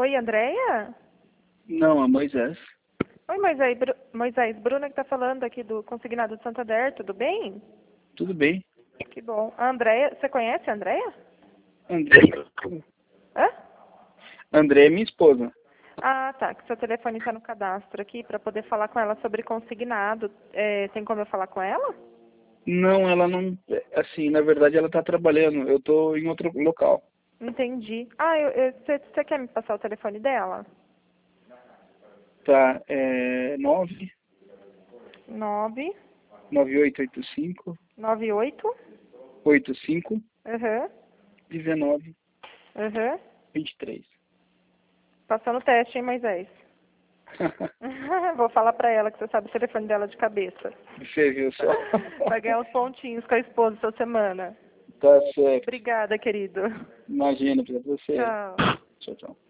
Oi, Andréia? Não, a Moisés. Oi, Moisés, Bruna que tá falando aqui do Consignado de Santander, tudo bem? Tudo bem? Que bom. A Andréia, você conhece a Andréia? André. Hã? André é minha esposa. Ah, tá, que seu telefone tá no cadastro aqui para poder falar com ela sobre consignado. Tem como eu falar com ela? Não, ela não. Assim, na verdade ela tá trabalhando. Eu tô em outro local. Entendi. Ah, você quer me passar o telefone dela? Tá, é 9 9 9885 98 85 Aham. 19 Aham. 23. Passando o teste, hein, Moisés? Vou falar pra ela que você sabe o telefone dela de cabeça. Você viu só? Vai ganhar uns pontinhos com a esposa essa semana. Tá certo. Obrigada, querido. Imagina pra você. Tchau. Tchau, tchau.